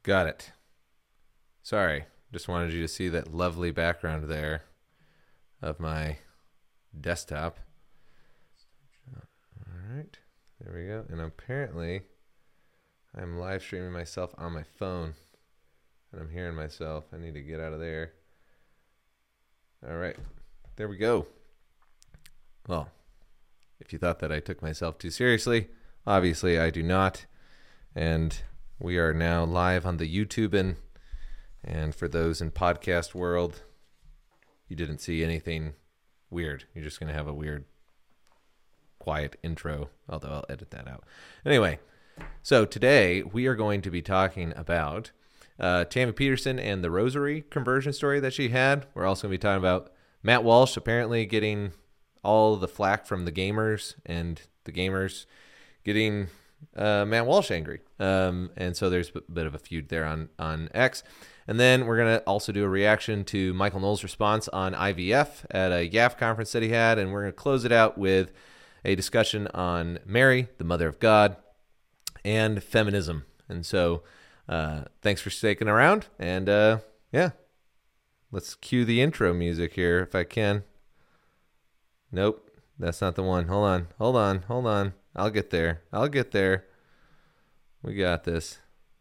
Got it. Sorry. Just wanted you to see that lovely background there of my desktop. All right. There we go. And apparently, I'm live streaming myself on my phone. And I'm hearing myself. I need to get out of there. All right. There we go. Well, if you thought that I took myself too seriously, obviously I do not. And we are now live on the YouTube. And for those in podcast world, you didn't see anything weird. You're just going to have a weird, quiet intro, although I'll edit that out. Anyway, so today we are going to be talking about Tammy Peterson and the rosary conversion story that she had. We're also going to be talking about Matt Walsh apparently getting all the flack from the gamers and the gamers getting Matt Walsh angry. And so there's a bit of a feud there on X. And then we're going to also do a reaction to Michael Knowles' response on IVF at a YAF conference that he had. And we're going to close it out with a discussion on Mary, the Mother of God, and feminism. And so thanks for sticking around. And yeah, let's cue the intro music here if I can. Nope, that's not the one. Hold on. I'll get there. We got this.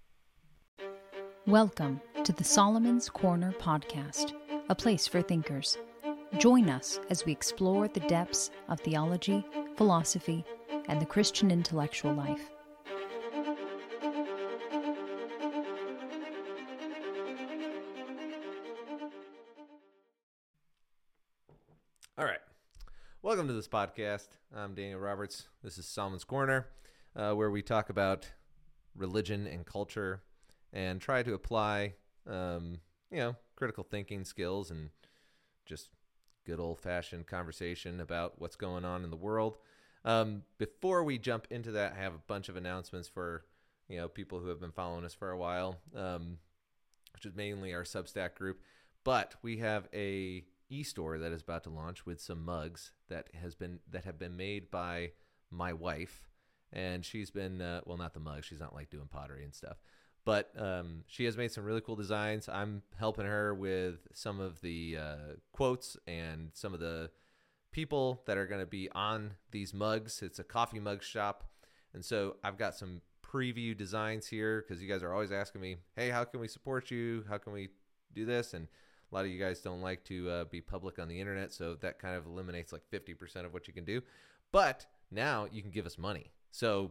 Welcome to the Solomon's Corner podcast, a place for thinkers. Join us as we explore the depths of theology, philosophy, and the Christian intellectual life. All right. Welcome to this podcast. I'm Daniel Roberts. This is Solomon's Corner, where we talk about religion and culture and try to apply, critical thinking skills and just good old-fashioned conversation about what's going on in the world. Before we jump into that, I have a bunch of announcements for, people who have been following us for a while, which is mainly our Substack group. But we have a e-store that is about to launch with some mugs that have been made by my wife, and she's been not the mugs. She's not like doing pottery and stuff. But she has made some really cool designs. I'm helping her with some of the quotes and some of the people that are going to be on these mugs. It's a coffee mug shop. And so I've got some preview designs here because you guys are always asking me, hey, how can we support you? How can we do this? And a lot of you guys don't like to be public on the internet, so that kind of eliminates like 50% of what you can do. But now you can give us money. So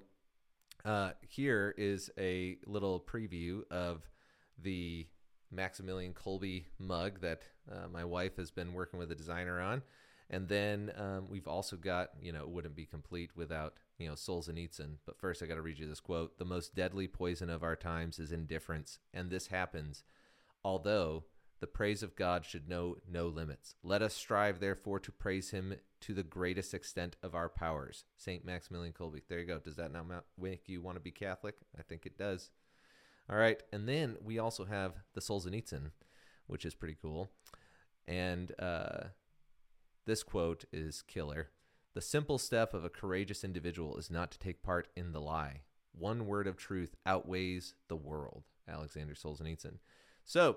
here is a little preview of the Maximilian Kolbe mug that my wife has been working with a designer on. And then we've also got, it wouldn't be complete without, Solzhenitsyn. But first, I got to read you this quote. The most deadly poison of our times is indifference, and this happens, although the praise of God should know no limits. Let us strive, therefore, to praise him to the greatest extent of our powers. St. Maximilian Kolbe. There you go. Does that now make you want to be Catholic? I think it does. All right. And then we also have the Solzhenitsyn, which is pretty cool. And this quote is killer. The simple step of a courageous individual is not to take part in the lie. One word of truth outweighs the world. Alexander Solzhenitsyn. So,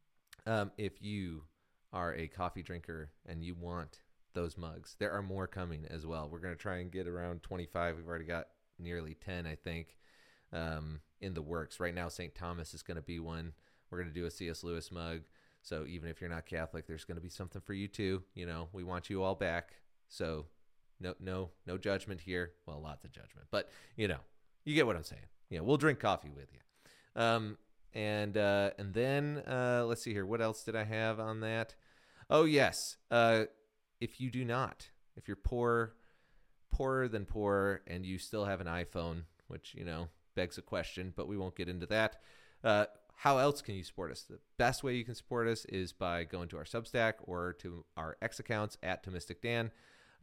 if you are a coffee drinker and you want those mugs, there are more coming as well. We're going to try and get around 25. We've already got nearly 10, I think, in the works. Right now, St. Thomas is going to be one. We're going to do a C.S. Lewis mug. So even if you're not Catholic, there's going to be something for you too. We want you all back. So no judgment here. Well, lots of judgment, but you get what I'm saying. We'll drink coffee with you. And then let's see here. What else did I have on that? Oh, yes. If you're poorer than poor, and you still have an iPhone, which, begs a question, but we won't get into that. How else can you support us? The best way you can support us is by going to our Substack or to our X accounts at ToMysticDan.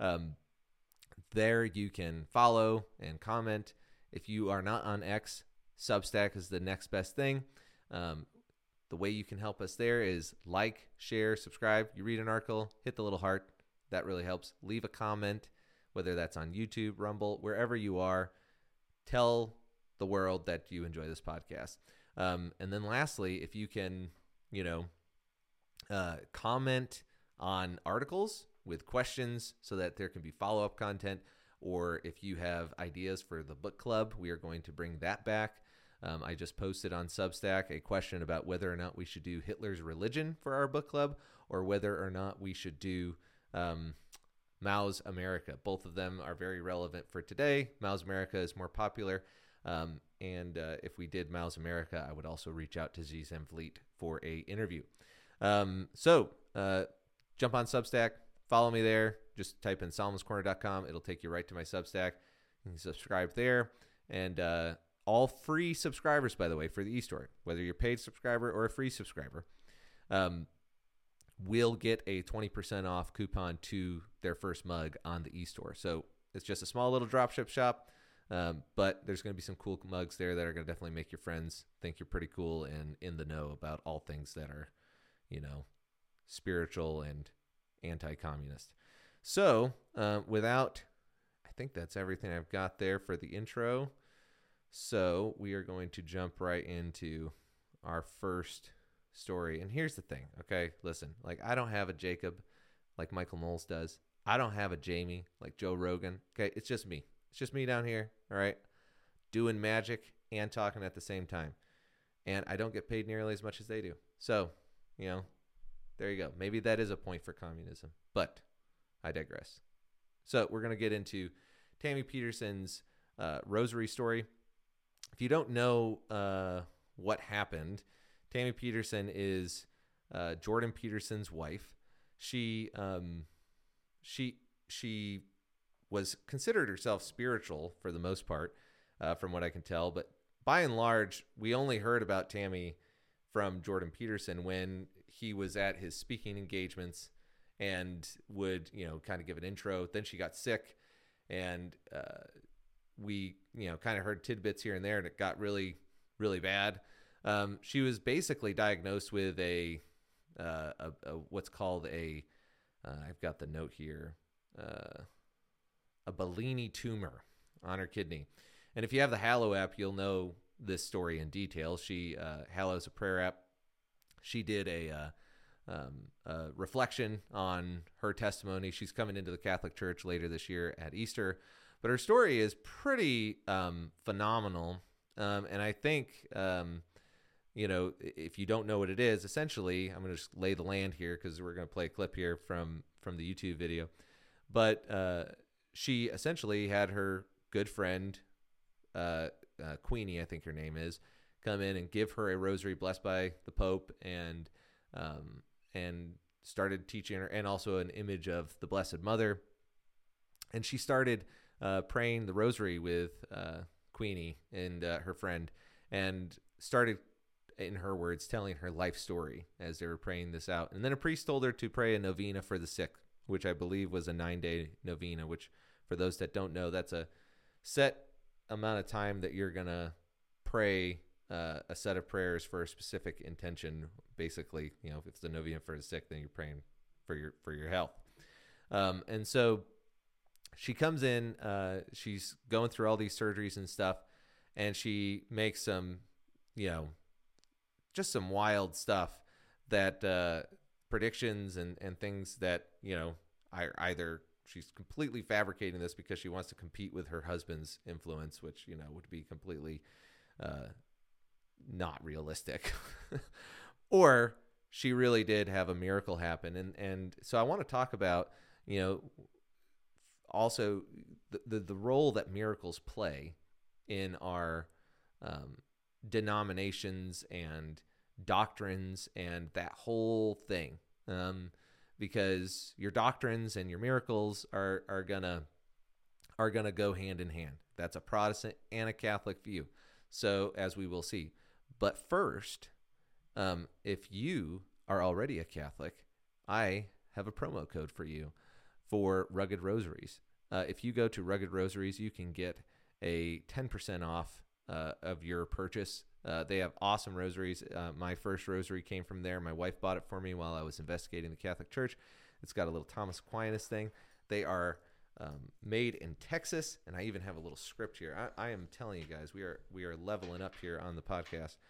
There you can follow and comment. If you are not on X, Substack is the next best thing. The way you can help us there is like, share, subscribe. You read an article, hit the little heart. That really helps. Leave a comment, whether that's on YouTube, Rumble, wherever you are. Tell the world that you enjoy this podcast. And then lastly, if you can, comment on articles with questions so that there can be follow-up content, or if you have ideas for the book club, we are going to bring that back. I just posted on Substack a question about whether or not we should do Hitler's Religion for our book club, or whether or not we should do Mao's America. Both of them are very relevant for today. Mao's America is more popular. And if we did Mao's America, I would also reach out to Z Fleet for a interview. So jump on Substack, follow me there. Just type in Solomon'sCorner.com. It'll take you right to my Substack. You can subscribe there. And all free subscribers, by the way, for the e-store, whether you're a paid subscriber or a free subscriber, will get a 20% off coupon to their first mug on the e-store. So it's just a small little dropship shop, but there's going to be some cool mugs there that are going to definitely make your friends think you're pretty cool and in the know about all things that are, spiritual and anti-communist. So I think that's everything I've got there for the intro. So we are going to jump right into our first story. And here's the thing, okay? Listen, I don't have a Jacob like Michael Knowles does. I don't have a Jamie like Joe Rogan, okay? It's just me. It's just me down here, all right? Doing magic and talking at the same time. And I don't get paid nearly as much as they do. So, there you go. Maybe that is a point for communism, but I digress. So we're going to get into Tammy Peterson's rosary story. If you don't know what happened, Tammy Peterson is Jordan Peterson's wife. She was considered herself spiritual for the most part, from what I can tell. But by and large, we only heard about Tammy from Jordan Peterson when he was at his speaking engagements and would, kind of give an intro. Then she got sick, and we, kind of heard tidbits here and there, and it got really, really bad. She was basically diagnosed with a what's called I've got the note here, a Bellini tumor on her kidney. And if you have the Hallow app, you'll know this story in detail. Hallow's a prayer app. She did a reflection on her testimony. She's coming into the Catholic Church later this year at Easter. But her story is pretty phenomenal. And I think, if you don't know what it is, essentially, I'm going to just lay the land here because we're going to play a clip here from the YouTube video. But she essentially had her good friend, Queenie, I think her name is, come in and give her a rosary blessed by the Pope, and started teaching her, and also an image of the Blessed Mother. And she started praying the rosary with Queenie and her friend, and started, in her words, telling her life story as they were praying this out. And then a priest told her to pray a novena for the sick, which I believe was a 9-day novena, which, for those that don't know, that's a set amount of time that you're going to pray a set of prayers for a specific intention. Basically, if it's the novena for the sick, then you're praying for your health. And so she comes in, she's going through all these surgeries and stuff, and she makes some, just some wild stuff that predictions and things that, either she's completely fabricating this because she wants to compete with her husband's influence, which, would be completely not realistic, or she really did have a miracle happen. And so I want to talk about, also the role that miracles play in our denominations and doctrines and that whole thing. Because your doctrines and your miracles are gonna go hand in hand. That's a Protestant and a Catholic view. So, as we will see. But first, if you are already a Catholic, I have a promo code for you for Rugged Rosaries. If you go to Rugged Rosaries, you can get a 10% off of your purchase. They have awesome rosaries. My first rosary came from there. My wife bought it for me while I was investigating the Catholic Church. It's got a little Thomas Aquinas thing. They are made in Texas, and I even have a little script here. I am telling you guys, we are leveling up here on the podcast.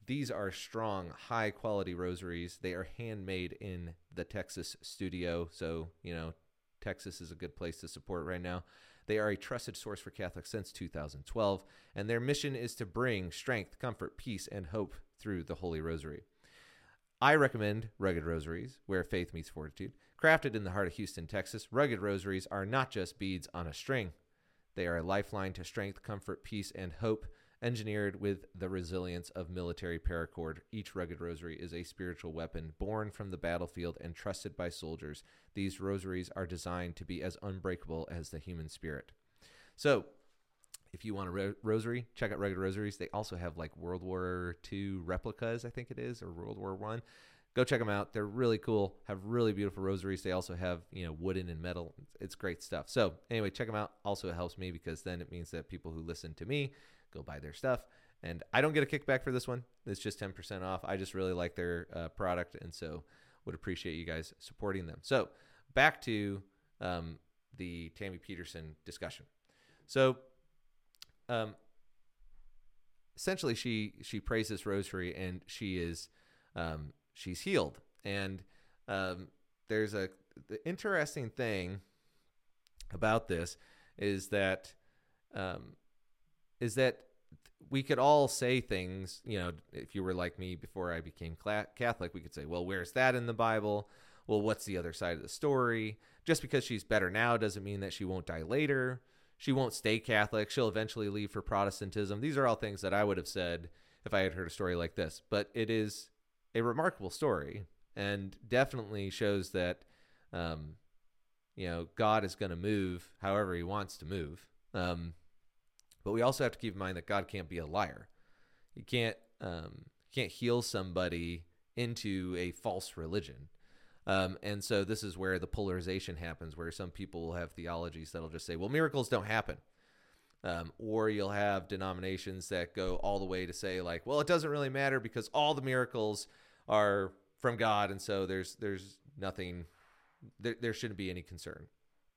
These are strong, high-quality rosaries. They are handmade in the Texas studio, so, Texas is a good place to support right now. They are a trusted source for Catholics since 2012, and their mission is to bring strength, comfort, peace, and hope through the Holy Rosary. I recommend Rugged Rosaries, where faith meets fortitude. Crafted in the heart of Houston, Texas, Rugged Rosaries are not just beads on a string. They are a lifeline to strength, comfort, peace, and hope, engineered with the resilience of military paracord. Each Rugged Rosary is a spiritual weapon born from the battlefield and trusted by soldiers. These rosaries are designed to be as unbreakable as the human spirit. So, if you want a rosary, check out Rugged Rosaries. They also have like World War II replicas, I think it is, or World War I. Go check them out. They're really cool, have really beautiful rosaries. They also have, wooden and metal. It's great stuff. So anyway, check them out. Also, it helps me because then it means that people who listen to me go buy their stuff. And I don't get a kickback for this one. It's just 10% off. I just really like their product, and so would appreciate you guys supporting them. So back to the Tammy Peterson discussion. So essentially, she prays this rosary, and she is she's healed. And there's the interesting thing about this is that we could all say things, if you were like me before I became Catholic, we could say, well, where's that in the Bible? Well, what's the other side of the story? Just because she's better now doesn't mean that she won't die later. She won't stay Catholic. She'll eventually leave for Protestantism. These are all things that I would have said if I had heard a story like this. But it is a remarkable story and definitely shows that, God is going to move however he wants to move. But we also have to keep in mind that God can't be a liar. He can't heal somebody into a false religion. And so this is where the polarization happens, where some people will have theologies that'll just say, well, miracles don't happen. Or you'll have denominations that go all the way to say, like, well, it doesn't really matter because all the miracles are from God, and so there's nothing, there shouldn't be any concern.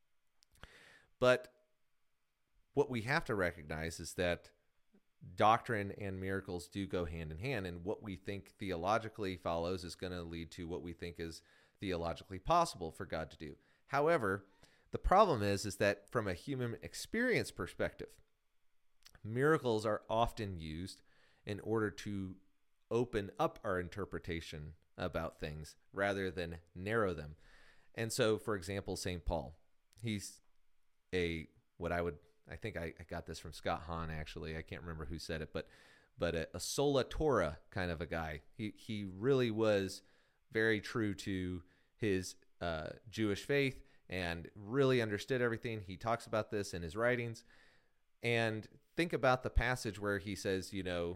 But what we have to recognize is that doctrine and miracles do go hand in hand, and what we think theologically follows is going to lead to what we think is theologically possible for God to do. However, the problem is that from a human experience perspective, miracles are often used in order to open up our interpretation about things rather than narrow them. And so, for example, St. Paul, he's I think I got this from Scott Hahn, actually. I can't remember who said it, but a sola Torah kind of a guy. He really was very true to his Jewish faith and really understood everything. He talks about this in his writings. And think about the passage where he says,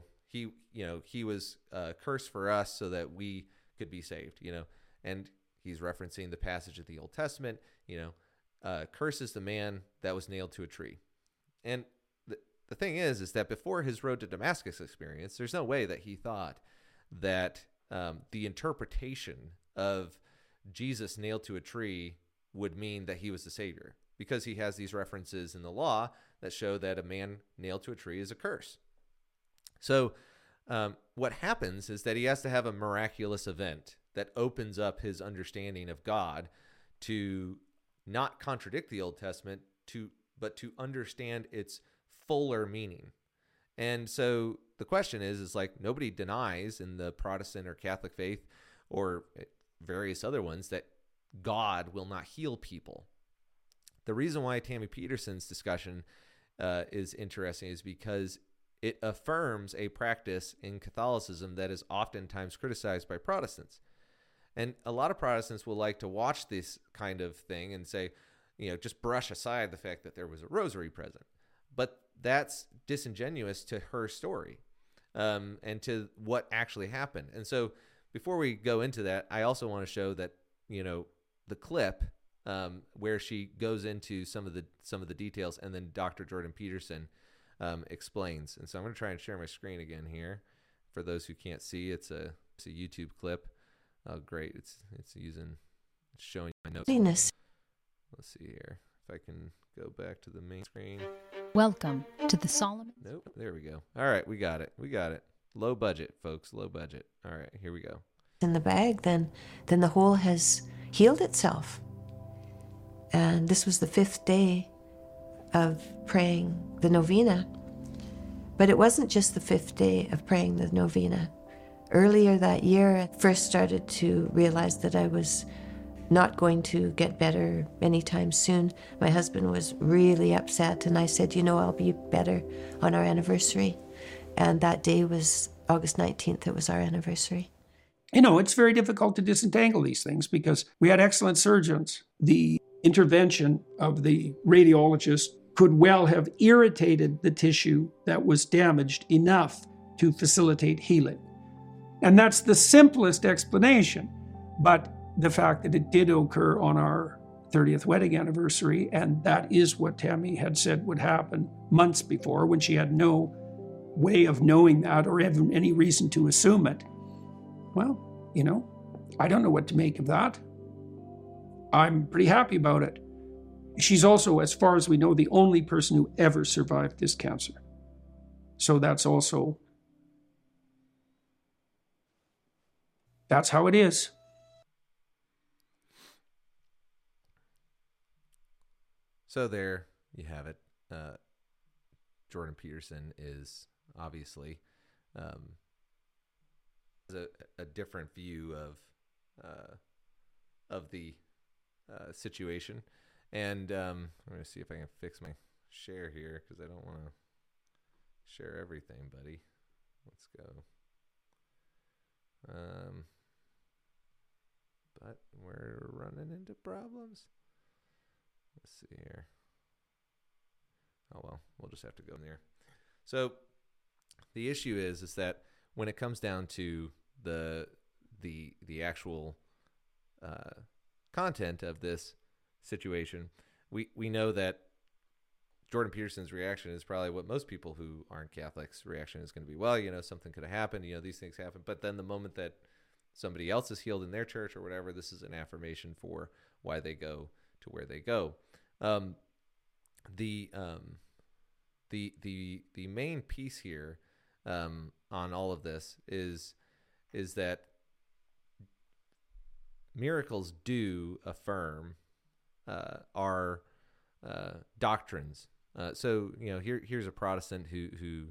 he was cursed for us so that we could be saved, and he's referencing the passage of the Old Testament, curse is the man that was nailed to a tree. And the thing is that before his road to Damascus experience, there's no way that he thought that the interpretation of Jesus nailed to a tree would mean that he was the Savior, because he has these references in the law that show that a man nailed to a tree is a curse. So what happens is that he has to have a miraculous event that opens up his understanding of God to not contradict the Old Testament, but to understand its fuller meaning. And so the question is like, nobody denies in the Protestant or Catholic faith or various other ones that God will not heal people. The reason why Tammy Peterson's discussion is interesting is because it affirms a practice in Catholicism that is oftentimes criticized by Protestants. And a lot of Protestants will like to watch this kind of thing and say, just brush aside the fact that there was a rosary present. But that's disingenuous to her story and to what actually happened. And so before we go into that, I also want to show that, the clip where she goes into some of the details, and then Dr. Jordan Peterson explains. And so I'm going to try and share my screen again here. For those who can't see, it's a YouTube clip. Oh, great! It's showing my notes. Venus. Let's see here if I can go back to the main screen. Welcome to the Solomon. Nope, there we go. All right, we got it. Low budget, folks. Low budget. All right, here we go. In the bag, then the hole has healed itself. And this was the 5th day of praying the novena. But it wasn't just the 5th day of praying the novena. Earlier that year, I first started to realize that I was not going to get better anytime soon. My husband was really upset, and I said, I'll be better on our anniversary. And that day was August 19th. It was our anniversary. It's very difficult to disentangle these things because we had excellent surgeons. The intervention of the radiologist could well have irritated the tissue that was damaged enough to facilitate healing. And that's the simplest explanation. But the fact that it did occur on our 30th wedding anniversary, and that is what Tammy had said would happen months before, when she had no way of knowing that or even any reason to assume it. Well, I don't know what to make of that. I'm pretty happy about it. She's also, as far as we know, the only person who ever survived this cancer. So that's how it is. So there you have it. Jordan Peterson is obviously a different view of the situation. And I'm going to see if I can fix my share here, because I don't want to share everything, buddy. Let's go. But we're running into problems. Let's see here. Oh, well, we'll just have to go in there. So the issue is that when it comes down to the actual content of this situation, we know that Jordan Peterson's reaction is probably what most people who aren't Catholics' reaction is going to be. Well, something could have happened. These things happen. But then the moment that somebody else is healed in their church or whatever, this is an affirmation for why they go to where they go. The main piece here on all of this is that miracles do affirm our doctrines. So here's a Protestant who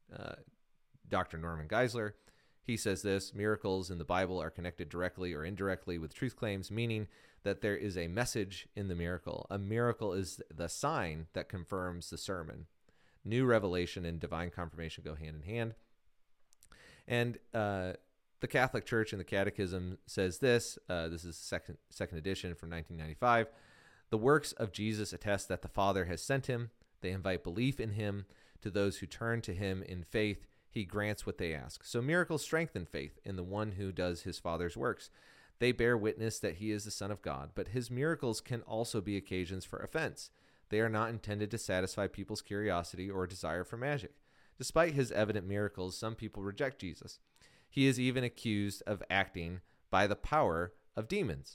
Dr. Norman Geisler. He says this: miracles in the Bible are connected directly or indirectly with truth claims, meaning that there is a message in the miracle. A miracle is the sign that confirms the sermon. New revelation and divine confirmation go hand in hand. And the Catholic Church in the Catechism says this. This is second edition from 1995. The works of Jesus attest that the Father has sent him. They invite belief in him. To those who turn to him in faith, he grants what they ask. So miracles strengthen faith in the one who does his Father's works. They bear witness that he is the Son of God, but his miracles can also be occasions for offense. They are not intended to satisfy people's curiosity or desire for magic. Despite his evident miracles, some people reject Jesus. He is even accused of acting by the power of demons.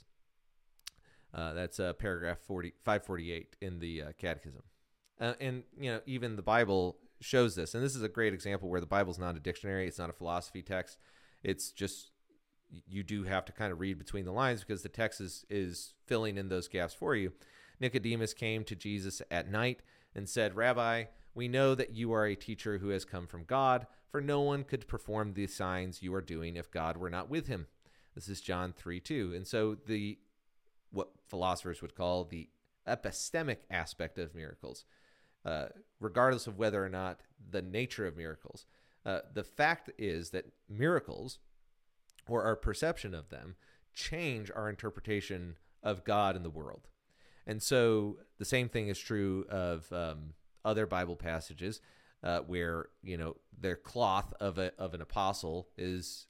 That's paragraph 548 in the Catechism. And even the Bible shows this. And this is a great example where the Bible's not a dictionary. It's not a philosophy text. It's just, you do have to kind of read between the lines because the text is filling in those gaps for you. Nicodemus came to Jesus at night and said, "Rabbi, we know that you are a teacher who has come from God, for no one could perform the signs you are doing if God were not with him." This is John 3:2. And so what philosophers would call the epistemic aspect of miracles, regardless of whether or not the nature of miracles, the fact is that miracles, or our perception of them, change our interpretation of God and the world. And so the same thing is true of other Bible passages where their cloth of an apostle is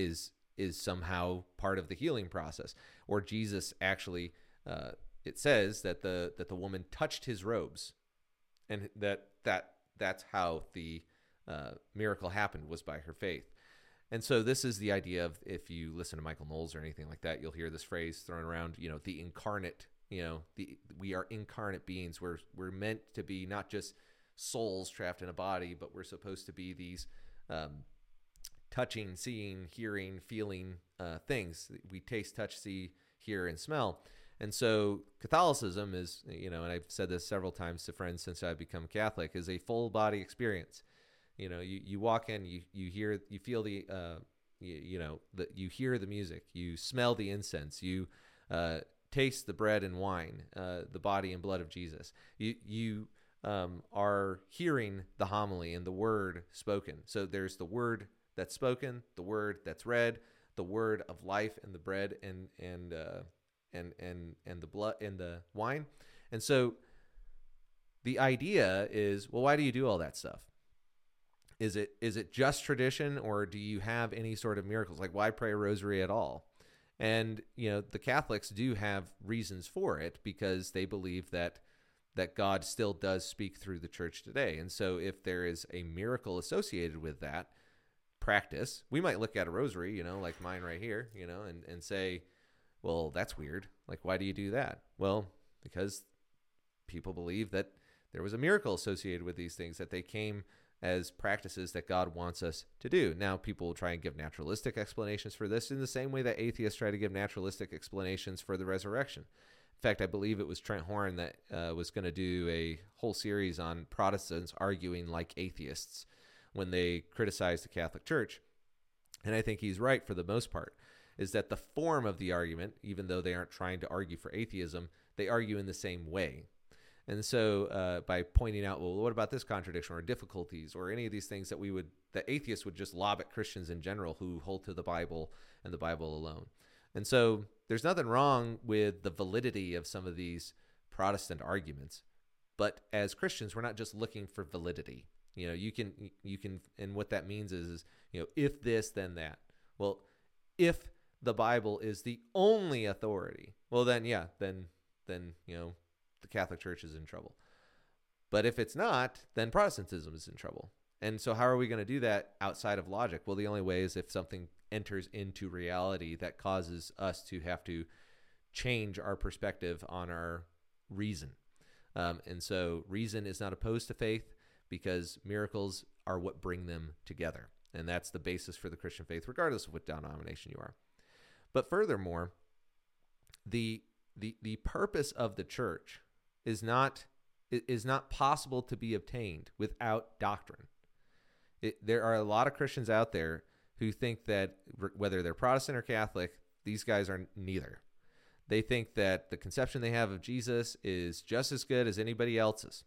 somehow part of the healing process. Or Jesus actually, it says that the woman touched his robes, and that's how the miracle happened, was by her faith. And so this is the idea of, if you listen to Michael Knowles or anything like that, you'll hear this phrase thrown around, the incarnate, we are incarnate beings. We're meant to be not just souls trapped in a body, but we're supposed to be these touching, seeing, hearing, feeling things. We taste, touch, see, hear, and smell. And so Catholicism is, and I've said this several times to friends since I've become Catholic, is a full body experience. You walk in, you hear, you feel you hear the music, you smell the incense, you taste the bread and wine, the body and blood of Jesus. You are hearing the homily and the word spoken. So there's the word that's spoken, the word that's read, the word of life, and the bread and the blood and the wine. And so the idea is, well, why do you do all that stuff? Is it just tradition, or do you have any sort of miracles? Like, why pray a rosary at all? And the Catholics do have reasons for it, because they believe that God still does speak through the church today. And so if there is a miracle associated with that practice, we might look at a rosary, like mine right here, and say, well, that's weird. Like, why do you do that? Well, because people believe that there was a miracle associated with these things, that they came as practices that God wants us to do. Now, people will try and give naturalistic explanations for this in the same way that atheists try to give naturalistic explanations for the resurrection. In fact, I believe it was Trent Horn that was going to do a whole series on Protestants arguing like atheists when they criticize the Catholic Church. And I think he's right for the most part, is that the form of the argument, even though they aren't trying to argue for atheism, they argue in the same way. And so by pointing out, well, what about this contradiction or difficulties or any of these things that atheists would just lob at Christians in general who hold to the Bible and the Bible alone. And so there's nothing wrong with the validity of some of these Protestant arguments. But as Christians, we're not just looking for validity. You can, and what that means is if this, then that. Well, if the Bible is the only authority, well, then the Catholic Church is in trouble. But if it's not, then Protestantism is in trouble. And so how are we going to do that outside of logic? Well, the only way is if something enters into reality that causes us to have to change our perspective on our reason. And so reason is not opposed to faith, because miracles are what bring them together. And that's the basis for the Christian faith, regardless of what denomination you are. But furthermore, the purpose of the church is not possible to be obtained without doctrine. There are a lot of Christians out there who think that whether they're Protestant or Catholic, these guys are neither. They think that the conception they have of Jesus is just as good as anybody else's.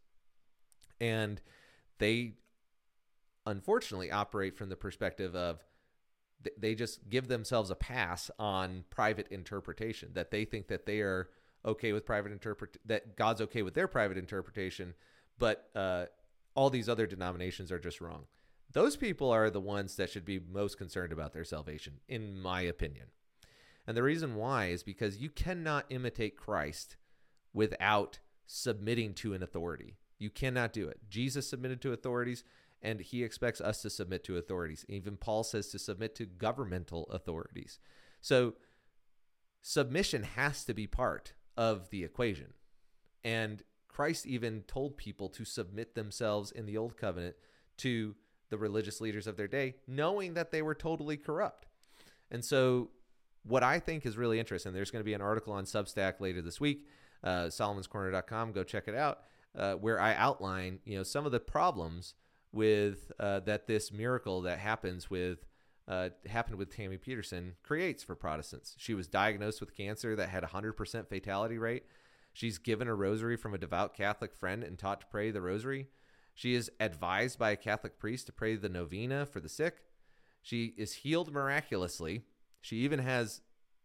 And they unfortunately operate from the perspective of they just give themselves a pass on private interpretation, that they think that they are okay with that God's okay with their private interpretation, but all these other denominations are just wrong. Those people are the ones that should be most concerned about their salvation, in my opinion. And the reason why is because you cannot imitate Christ without submitting to an authority. You cannot do it. Jesus submitted to authorities, and he expects us to submit to authorities. Even Paul says to submit to governmental authorities. So submission has to be part of the equation. And Christ even told people to submit themselves in the Old Covenant to the religious leaders of their day, knowing that they were totally corrupt. And so what I think is really interesting, there's going to be an article on Substack later this week, solomonscorner.com, go check it out, where I outline, some of the problems with that this miracle that happened with Tammy Peterson creates for Protestants. She was diagnosed with cancer that had a 100% fatality rate. She's given a rosary from a devout Catholic friend and taught to pray the rosary. She is advised by a Catholic priest to pray the novena for the sick. She is healed miraculously. She even has,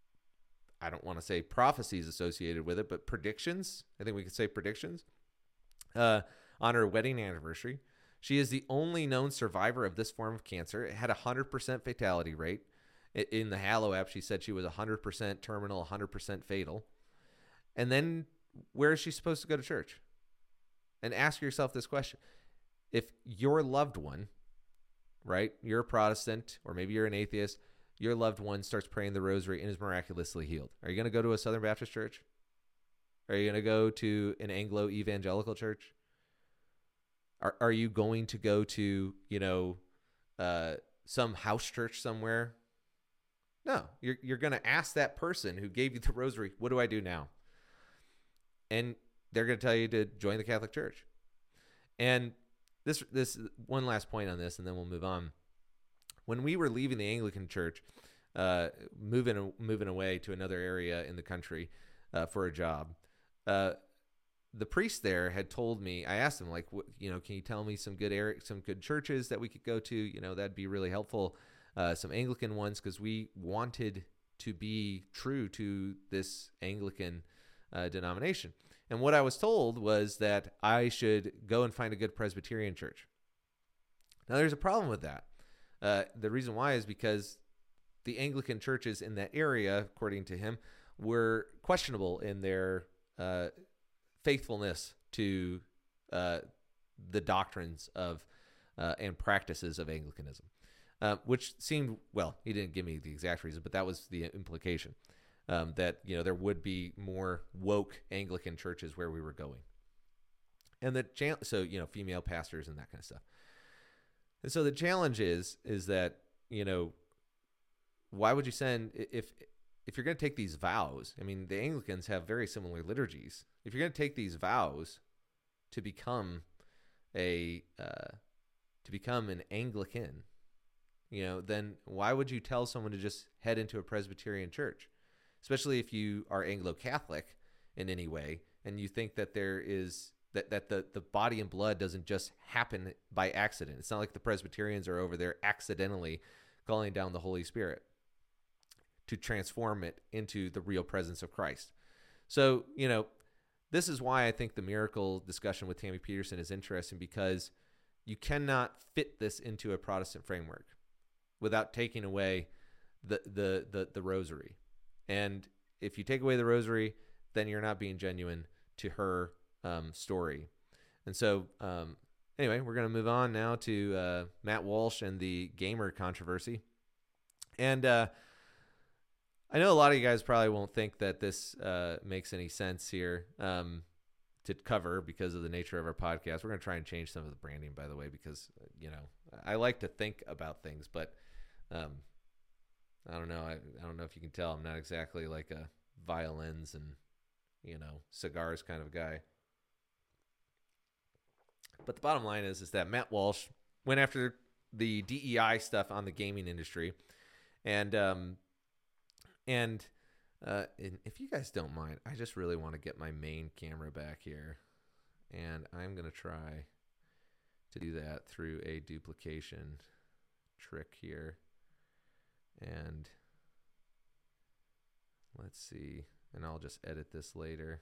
I don't want to say prophecies associated with it, but predictions. I think we could say predictions on her wedding anniversary. She is the only known survivor of this form of cancer. It had a 100% fatality rate. In the Hallow app, she said she was 100% terminal, 100% fatal. And then where is she supposed to go to church? And ask yourself this question. If your loved one, right, you're a Protestant, or maybe you're an atheist, your loved one starts praying the rosary and is miraculously healed, are you going to go to a Southern Baptist church? Are you going to go to an Anglo evangelical church? Are you going to go to, some house church somewhere. No, you're going to ask that person who gave you the rosary, what do I do now? And they're going to tell you to join the Catholic Church. And this one last point on this, and then we'll move on. When we were leaving the Anglican Church, moving away to another area in the country for a job, the priest there had told me. I asked him, like, can you tell me some good churches that we could go to? That'd be really helpful. Some Anglican ones, because we wanted to be true to this Anglican denomination. And what I was told was that I should go and find a good Presbyterian church. Now, there's a problem with that. The reason why is because the Anglican churches in that area, according to him, were questionable in their faithfulness to the doctrines of and practices of Anglicanism, which seemed, well, he didn't give me the exact reason, but that was the implication, that there would be more woke Anglican churches where we were going, and female pastors and that kind of stuff. And so the challenge is that why would you send if you're going to take these vows? I mean, the Anglicans have very similar liturgies. If you're going to take these vows to become an Anglican, then why would you tell someone to just head into a Presbyterian church, especially if you are Anglo-Catholic in any way and you think that there is that the body and blood doesn't just happen by accident. It's not like the Presbyterians are over there accidentally calling down the Holy Spirit to transform it into the real presence of Christ. So, this is why I think the miracle discussion with Tammy Peterson is interesting, because you cannot fit this into a Protestant framework without taking away the rosary. And if you take away the rosary, then you're not being genuine to her story. And so, anyway, we're going to move on now to Matt Walsh and the gamer controversy. And I know a lot of you guys probably won't think that this makes any sense here to cover because of the nature of our podcast. We're going to try and change some of the branding, by the way, because, I like to think about things, but I don't know. I don't know if you can tell. I'm not exactly like a violins and, cigars kind of guy. But the bottom line is that Matt Walsh went after the DEI stuff on the gaming industry. And if you guys don't mind, I just really want to get my main camera back here. And I'm going to try to do that through a duplication trick here. And let's see. And I'll just edit this later.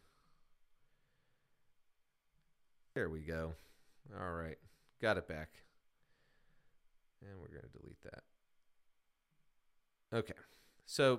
There we go. All right. Got it back. And we're going to delete that. Okay. So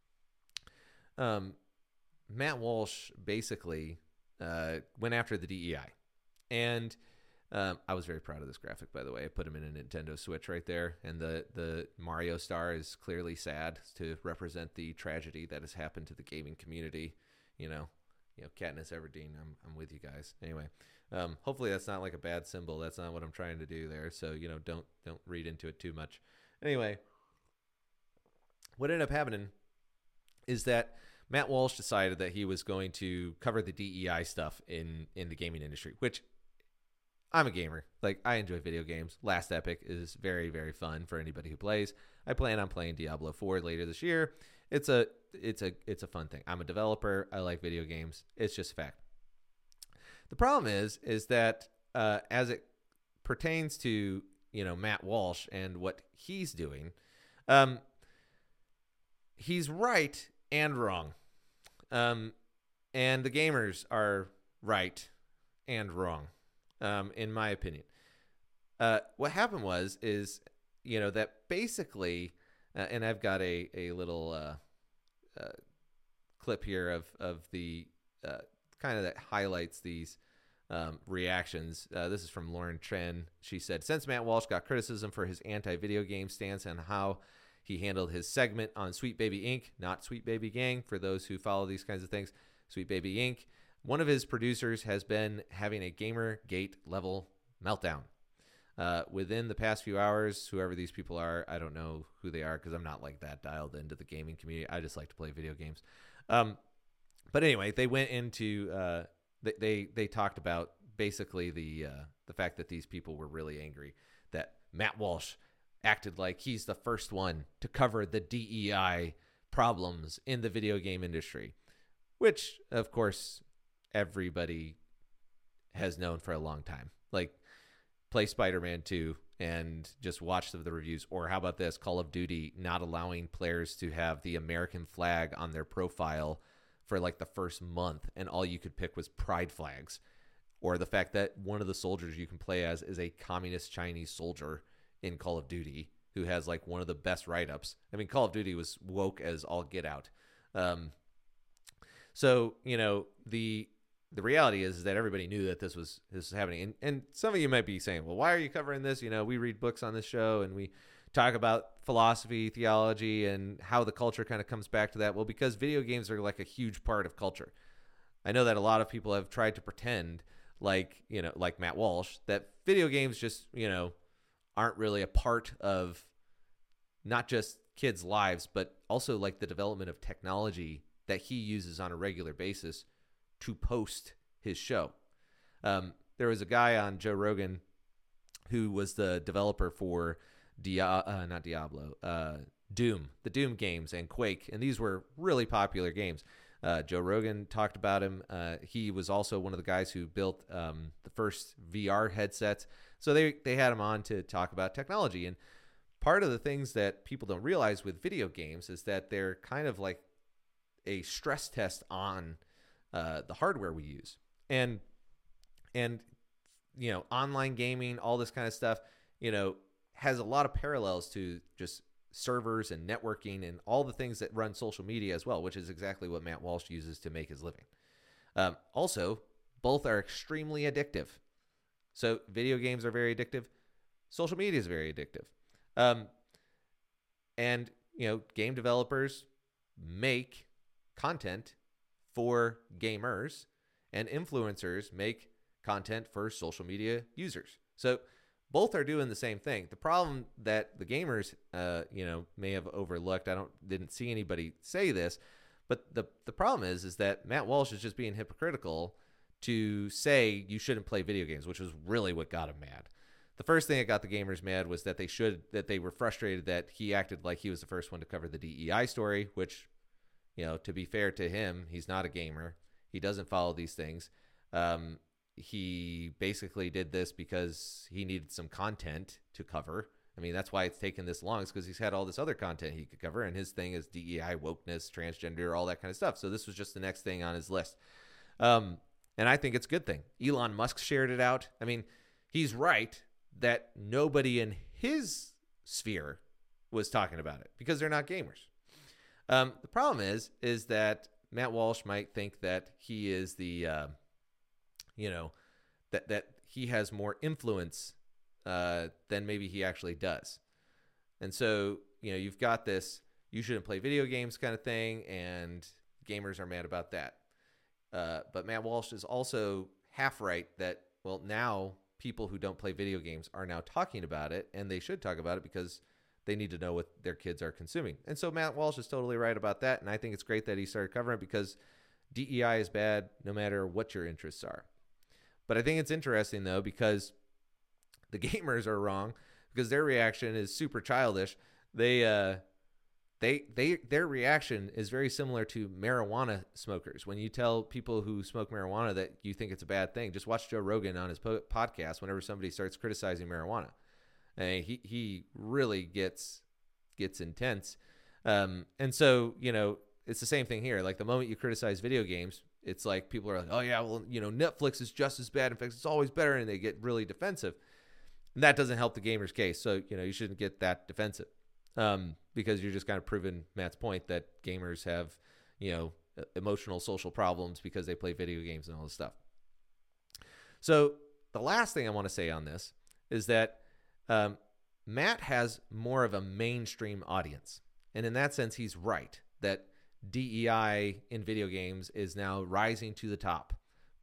Matt Walsh basically went after the DEI. And I was very proud of this graphic, by the way. I put him in a Nintendo Switch right there. And the Mario star is clearly sad to represent the tragedy that has happened to the gaming community. Katniss Everdeen, I'm with you guys. Anyway, hopefully that's not like a bad symbol. That's not what I'm trying to do there. So, don't read into it too much. Anyway, what ended up happening is that Matt Walsh decided that he was going to cover the DEI stuff in the gaming industry, which I'm a gamer. Like, I enjoy video games. Last Epic is very, very fun for anybody who plays. I plan on playing Diablo 4 later this year. It's a fun thing. I'm a developer. I like video games. It's just a fact. The problem is that as it pertains to, Matt Walsh and what he's doing, he's right and wrong. And the gamers are right and wrong, in my opinion. What happened is that basically, and I've got a little clip here of the kind of that highlights these reactions. This is from Lauren Chen. She said, since Matt Walsh got criticism for his anti-video game stance and how he handled his segment on Sweet Baby Inc., not Sweet Baby Gang, for those who follow these kinds of things, Sweet Baby Inc., one of his producers has been having a Gamergate level meltdown. Within the past few hours, whoever these people are, I don't know who they are because I'm not like that dialed into the gaming community. I just like to play video games. But anyway, they went into they talked about basically the fact that these people were really angry that Matt Walsh acted like he's the first one to cover the DEI problems in the video game industry, which of course everybody has known for a long time. Like, play Spider-Man 2 and just watch the reviews. Or how about this, Call of Duty not allowing players to have the American flag on their profile for like the first month, and all you could pick was pride flags. Or the fact that one of the soldiers you can play as is a communist Chinese soldier in Call of Duty who has like one of the best write-ups. I mean, Call of Duty was woke as all get out. So, you know, the reality is that everybody knew that this was happening. And some of you might be saying, well, why are you covering this? You know, we read books on this show and we talk about philosophy, theology, and how the culture kind of comes back to that. Well, because video games are like a huge part of culture. I know that a lot of people have tried to pretend like, you know, like Matt Walsh, that video games just, you know, aren't really a part of not just kids' lives, but also like the development of technology that he uses on a regular basis to post his show. There was a guy on Joe Rogan who was the developer for Doom, the Doom games, and Quake, and these were really popular games. Joe Rogan talked about him. He was also one of the guys who built the first VR headsets. So they had him on to talk about technology. And part of the things that people don't realize with video games is that they're kind of like a stress test on the hardware we use. And you know, online gaming, all this kind of stuff, you know, has a lot of parallels to just servers and networking and all the things that run social media as well, which is exactly what Matt Walsh uses to make his living. Also, both are extremely addictive. So video games are very addictive. Social media is very addictive. And, you know, game developers make content for gamers, and influencers make content for social media users. So both are doing the same thing. The problem that the gamers, you know, may have overlooked, didn't see anybody say this, but the problem is that Matt Walsh is just being hypocritical to say you shouldn't play video games, which was really what got him mad. The first thing that got the gamers mad was that they were frustrated that he acted like he was the first one to cover the DEI story, which, you know, to be fair to him, he's not a gamer. He doesn't follow these things. He basically did this because he needed some content to cover. I mean, that's why it's taken this long. It's because he's had all this other content he could cover, and his thing is DEI, wokeness, transgender, all that kind of stuff. So this was just the next thing on his list. And I think it's a good thing. Elon Musk shared it out. I mean, he's right that nobody in his sphere was talking about it because they're not gamers. The problem is that Matt Walsh might think that he is the, you know, that he has more influence than maybe he actually does. And so, you know, you've got this, you shouldn't play video games kind of thing, and gamers are mad about that. But Matt Walsh is also half right that, well, now people who don't play video games are now talking about it, and they should talk about it because they need to know what their kids are consuming. And so Matt Walsh is totally right about that, and I think it's great that he started covering it because DEI is bad no matter what your interests are. But I think it's interesting, though, because the gamers are wrong because their reaction is super childish. Their reaction is very similar to marijuana smokers. When you tell people who smoke marijuana that you think it's a bad thing, just watch Joe Rogan on his podcast whenever somebody starts criticizing marijuana. And he really gets intense. And so, you know, it's the same thing here. Like the moment you criticize video games, it's like people are like, oh yeah, well, you know, Netflix is just as bad. In fact, it's always better. And they get really defensive. And that doesn't help the gamer's case. So, you know, you shouldn't get that defensive. Because you're just kind of proving Matt's point that gamers have, you know, emotional, social problems because they play video games and all this stuff. So the last thing I want to say on this is that Matt has more of a mainstream audience. And in that sense, he's right that DEI in video games is now rising to the top.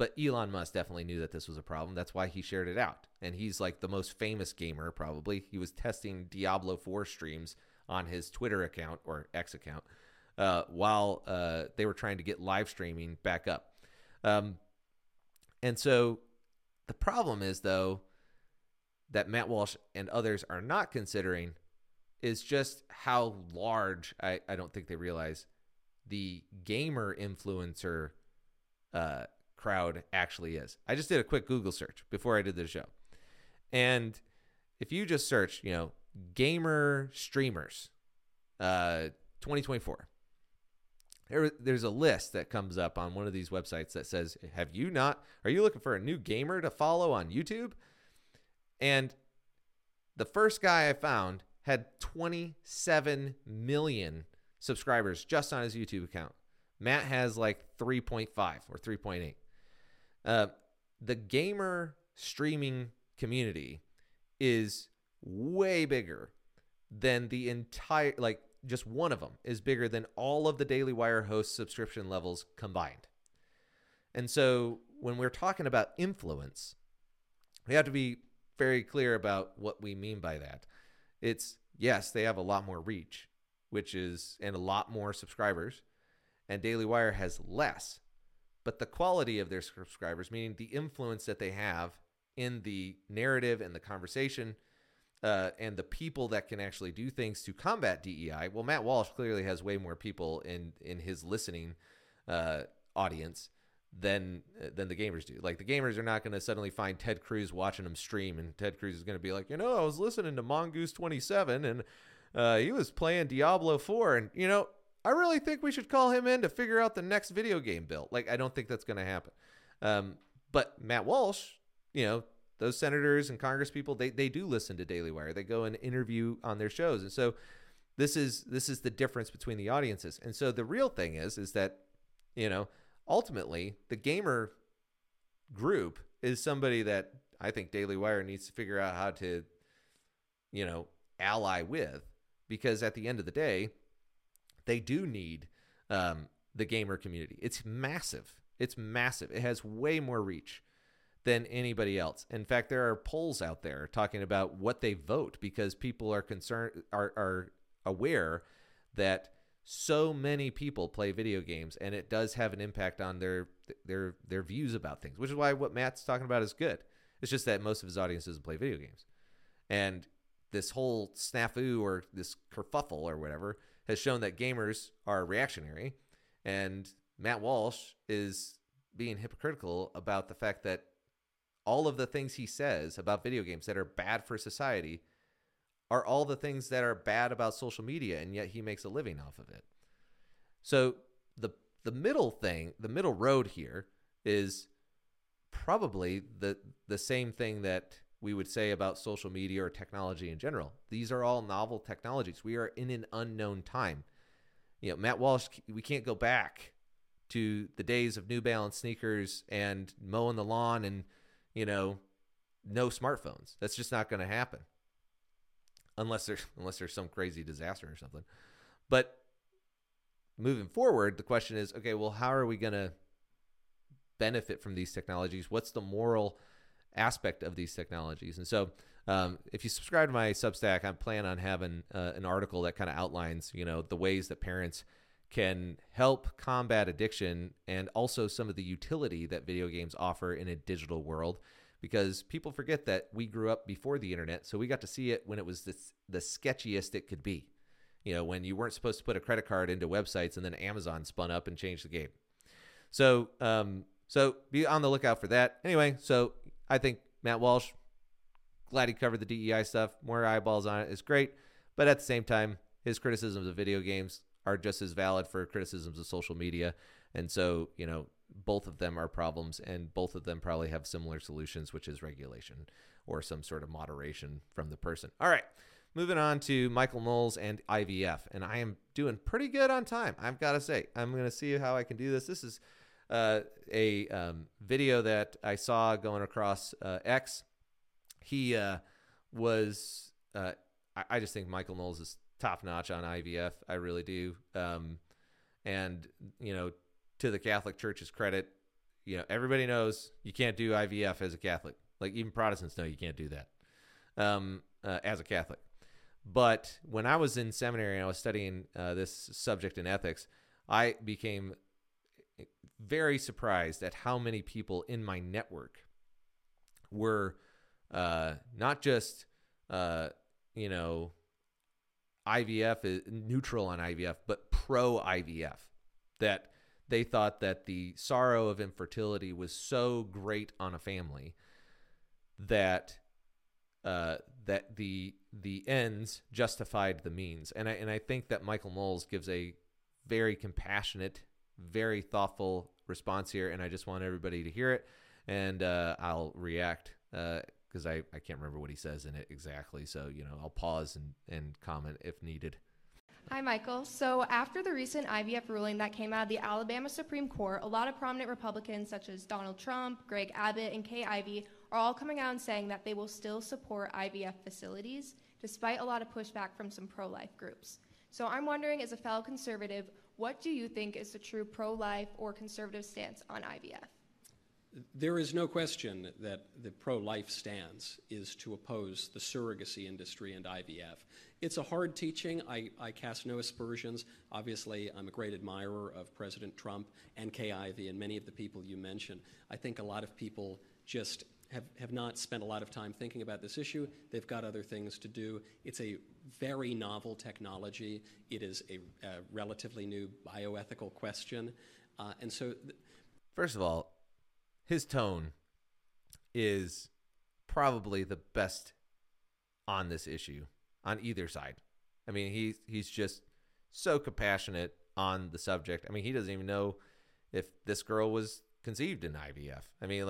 But Elon Musk definitely knew that this was a problem. That's why he shared it out. And he's like the most famous gamer, probably. He was testing Diablo 4 streams on his Twitter account or X account while they were trying to get live streaming back up. And so the problem is, though, that Matt Walsh and others are not considering is just how large, I don't think they realize, the gamer influencer crowd actually is. I just did a quick Google search before I did this show. And if you just search, gamer streamers 2024, there's a list that comes up on one of these websites that says, are you looking for a new gamer to follow on YouTube? And the first guy I found had 27 million subscribers just on his YouTube account. Matt has like 3.5 or 3.8. The gamer streaming community is way bigger than the entire, just one of them is bigger than all of the Daily Wire host subscription levels combined. And so when we're talking about influence, we have to be very clear about what we mean by that. It's, yes, they have a lot more reach, and a lot more subscribers, and Daily Wire has less. But the quality of their subscribers, meaning the influence that they have in the narrative and the conversation, and the people that can actually do things to combat DEI. Well, Matt Walsh clearly has way more people in his listening audience than the gamers do. Like, the gamers are not going to suddenly find Ted Cruz watching them stream, and Ted Cruz is going to be like, I was listening to Mongoose 27, and he was playing Diablo 4, and I really think we should call him in to figure out the next video game bill. Like, I don't think that's going to happen. But Matt Walsh, those senators and Congress people, they do listen to Daily Wire. They go and interview on their shows. And so this is the difference between the audiences. And so the real thing is that, ultimately the gamer group is somebody that I think Daily Wire needs to figure out how to, ally with, because at the end of the day, they do need the gamer community. It's massive. It's massive. It has way more reach than anybody else. In fact, there are polls out there talking about what they vote, because people are concerned, are aware that so many people play video games, and it does have an impact on their views about things, which is why what Matt's talking about is good. It's just that most of his audience doesn't play video games. And this whole snafu or this kerfuffle or whatever has shown that gamers are reactionary, and Matt Walsh is being hypocritical about the fact that all of the things he says about video games that are bad for society are all the things that are bad about social media, and yet he makes a living off of it. So the middle road here is probably the same thing that we would say about social media or technology in general. These are all novel technologies. We are in an unknown time. Matt Walsh, we can't go back to the days of New Balance sneakers and mowing the lawn and, no smartphones. That's just not going to happen unless there's some crazy disaster or something. But moving forward, the question is, okay, well, how are we going to benefit from these technologies? What's the moral aspect of these technologies? And so if you subscribe to my Substack, I'm planning on having an article that kind of outlines, the ways that parents can help combat addiction, and also some of the utility that video games offer in a digital world, because people forget that we grew up before the internet, so we got to see it when it was the sketchiest it could be. When you weren't supposed to put a credit card into websites, and then Amazon spun up and changed the game. So be on the lookout for that. Anyway, so I think Matt Walsh, glad he covered the DEI stuff. More eyeballs on it is great. But at the same time, his criticisms of video games are just as valid for criticisms of social media. And so, both of them are problems, and both of them probably have similar solutions, which is regulation or some sort of moderation from the person. All right, moving on to Michael Knowles and IVF. And I am doing pretty good on time, I've got to say. I'm going to see how I can do this. This is a video that I saw going across X. He was, I just think Michael Knowles is top notch on IVF. I really do. And, to the Catholic Church's credit, everybody knows you can't do IVF as a Catholic. Like even Protestants know you can't do that as a Catholic. But when I was in seminary and I was studying this subject in ethics, I became very surprised at how many people in my network were not just, IVF is neutral on IVF, but pro-IVF, that they thought that the sorrow of infertility was so great on a family that that the ends justified the means. And I think that Michael Knowles gives a very compassionate, very thoughtful response here, and I just want everybody to hear it, and I'll react because I can't remember what he says in it exactly, so I'll pause and comment if needed. Hi, Michael. So after the recent IVF ruling that came out of the Alabama Supreme Court, a lot of prominent Republicans such as Donald Trump, Greg Abbott, and Kay Ivey are all coming out and saying that they will still support IVF facilities despite a lot of pushback from some pro-life groups. So I'm wondering, as a fellow conservative, what do you think is the true pro-life or conservative stance on IVF? There is no question that the pro-life stance is to oppose the surrogacy industry and IVF. It's a hard teaching. I cast no aspersions. Obviously, I'm a great admirer of President Trump and Kay Ivey and many of the people you mentioned. I think a lot of people just have not spent a lot of time thinking about this issue. They've got other things to do. It's a very novel technology. It is a relatively new bioethical question. And so, first of all, his tone is probably the best on this issue, on either side. I mean, he's just so compassionate on the subject. I mean, he doesn't even know if this girl was conceived in IVF. I mean,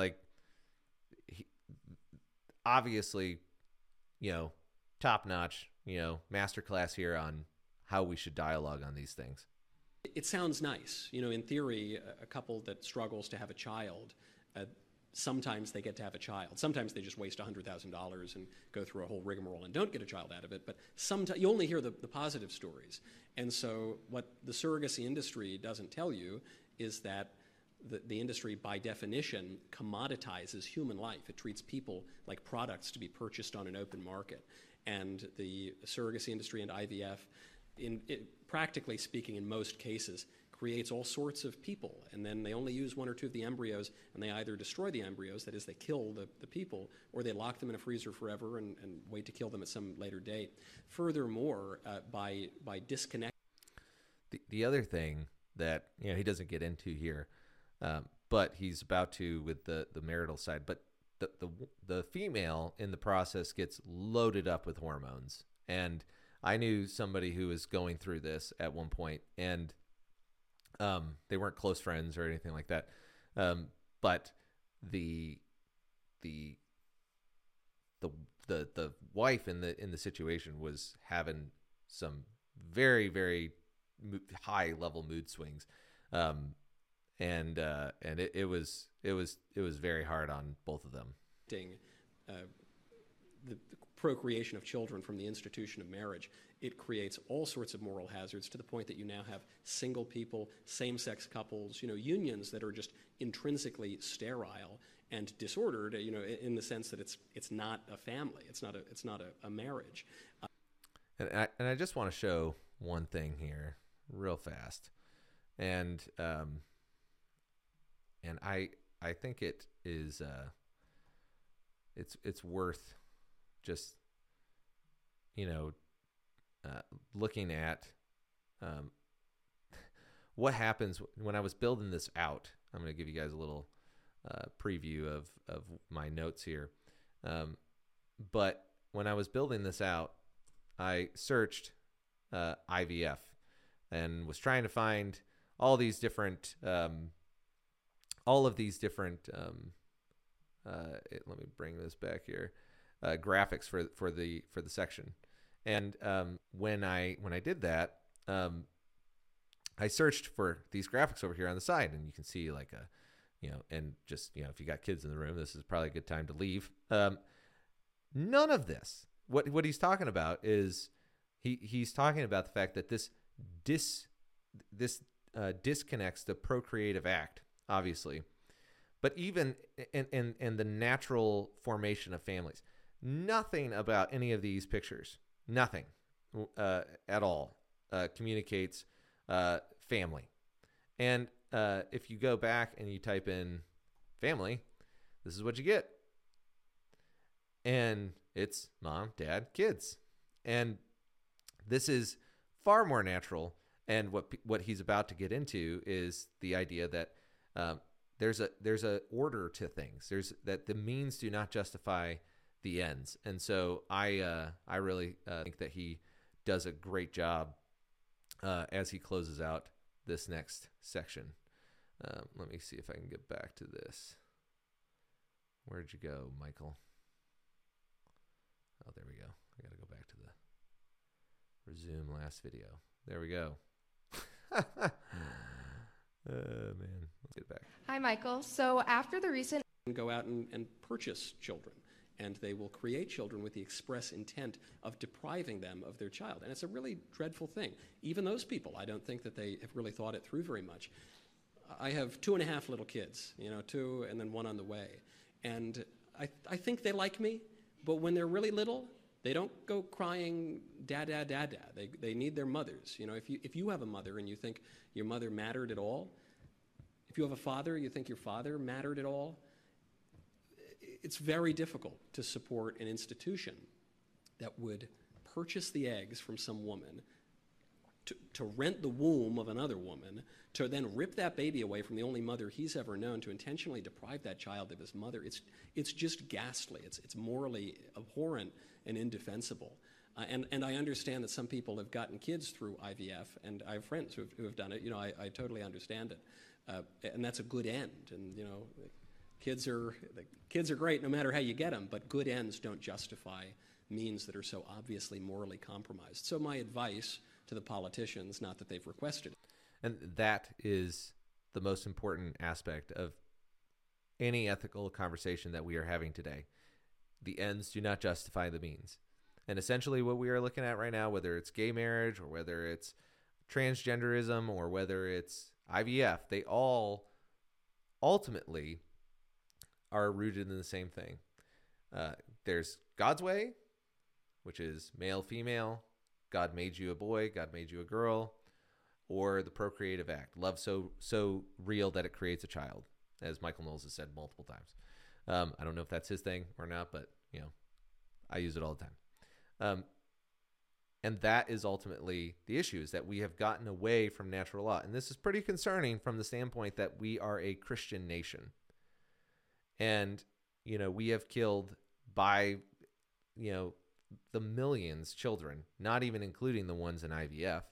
obviously, top notch, masterclass here on how we should dialogue on these things. It sounds nice. In theory, a couple that struggles to have a child, sometimes they get to have a child. Sometimes they just waste $100,000 and go through a whole rigmarole and don't get a child out of it. But sometimes you only hear the positive stories. And so what the surrogacy industry doesn't tell you is that the industry, by definition, commoditizes human life. It treats people like products to be purchased on an open market. And the surrogacy industry and IVF, practically speaking, in most cases, creates all sorts of people, and then they only use one or two of the embryos, and they either destroy the embryos, that is, they kill the people, or they lock them in a freezer forever and wait to kill them at some later date. Furthermore, by disconnecting... The other thing that he doesn't get into here, but he's about to with the marital side, but the female in the process gets loaded up with hormones, and I knew somebody who was going through this at one point, and they weren't close friends or anything like that. But the wife in the situation was having some very, very high level mood swings. And it was very hard on both of them. The procreation of children from the institution of marriage, it creates all sorts of moral hazards to the point that you now have single people, same-sex couples, unions that are just intrinsically sterile and disordered, in the sense that it's not a family, it's not a marriage. And I just want to show one thing here, real fast, and I think it is it's worth just looking at what happens when I was building this out. I'm going to give you guys a little preview of my notes here. But when I was building this out, I searched IVF and was trying to find all of these different let me bring this back here. Graphics for the section, and when I did that, I searched for these graphics over here on the side, and you can see and just if you got kids in the room, this is probably a good time to leave. None of this. What he's talking about is he's talking about the fact that this disconnects the procreative act, obviously, But even in the natural formation of families, nothing about any of these pictures, nothing at all communicates family. And if you go back and you type in family, this is what you get. And it's mom, dad, kids. And this is far more natural. And what he's about to get into is the idea that there's a order to things. That the means do not justify the ends. And so I really think that he does a great job as he closes out this next section. Let me see if I can get back to this. Where'd you go, Michael? Oh, there we go. I got to go back to the resume last video. There we go. Man, let's get back. Hi, Michael. So after the recent Go out and purchase children, and they will create children with the express intent of depriving them of their child. And it's a really dreadful thing. Even those people, I don't think that they have really thought it through very much. I have 2.5 little kids, 2 and then 1 on the way. And I think they like me, but when they're really little, they don't go crying, dad, dad, dad, dad. They need their mothers. If you have a mother and you think your mother mattered at all, if you have a father, you think your father mattered at all, it's very difficult to support an institution that would purchase the eggs from some woman, to rent the womb of another woman, to then rip that baby away from the only mother he's ever known, to intentionally deprive that child of his mother. It's just ghastly. It's morally abhorrent and indefensible. And I understand that some people have gotten kids through IVF, and I have friends who have done it. I totally understand it. And that's a good end. And, kids are great no matter how you get them, but good ends don't justify means that are so obviously morally compromised. So my advice to the politicians, not that they've requested it. And that is the most important aspect of any ethical conversation that we are having today. The ends do not justify the means. And essentially what we are looking at right now, whether it's gay marriage or whether it's transgenderism or whether it's IVF, they all ultimately are rooted in the same thing. There's God's way, which is male, female. God made you a boy, God made you a girl, or the procreative act. Love so real that it creates a child, as Michael Knowles has said multiple times. I don't know if that's his thing or not, but I use it all the time. And that is ultimately the issue, is that we have gotten away from natural law. And this is pretty concerning from the standpoint that we are a Christian nation. And, we have killed by, the millions children, not even including the ones in IVF.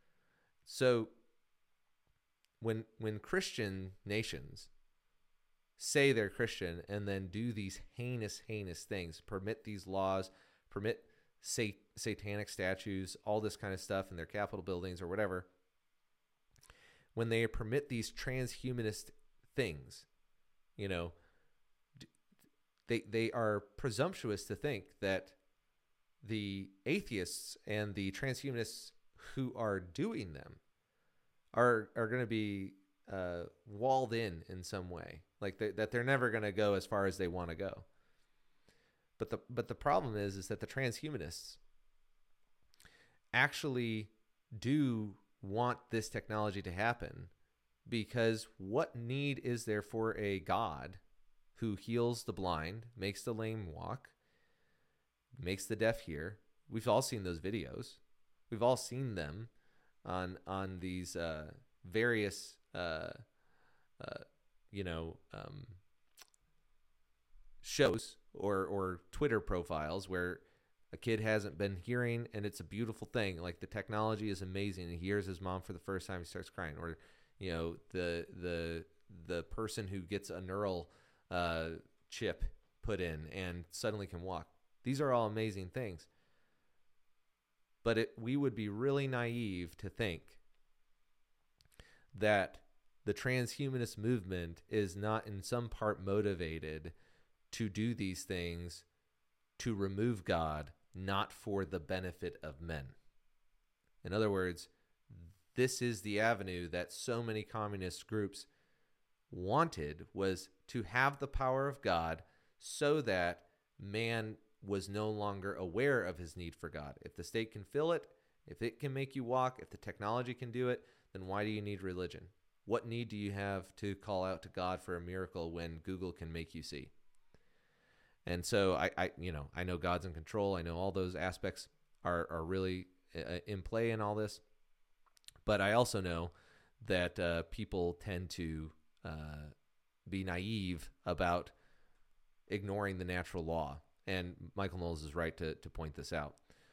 So when Christian nations say they're Christian and then do these heinous things, permit these laws, permit satanic statues, all this kind of stuff in their Capitol buildings or whatever, when they permit these transhumanist things, they are presumptuous to think that the atheists and the transhumanists who are doing them are going to be walled in some way, like that they're never going to go as far as they want to go. But the problem is that the transhumanists actually do want this technology to happen, because what need is there for a God who heals the blind, makes the lame walk, makes the deaf hear? We've all seen those videos. We've all seen them on these various shows or Twitter profiles where a kid hasn't been hearing, and it's a beautiful thing. Like, the technology is amazing, and he hears his mom for the first time, he starts crying. Or the person who gets a neural chip put in and suddenly can walk. These are all amazing things. But we would be really naive to think that the transhumanist movement is not in some part motivated to do these things to remove God, not for the benefit of men. In other words, this is the avenue that so many communist groups wanted, was to have the power of God so that man was no longer aware of his need for God. If the state can fill it, if it can make you walk, if the technology can do it, then why do you need religion? What need do you have to call out to God for a miracle when Google can make you see? And so I know God's in control. I know all those aspects are really in play in all this. But I also know that people tend to be naive about ignoring the natural law. And Michael Knowles is right to point this out.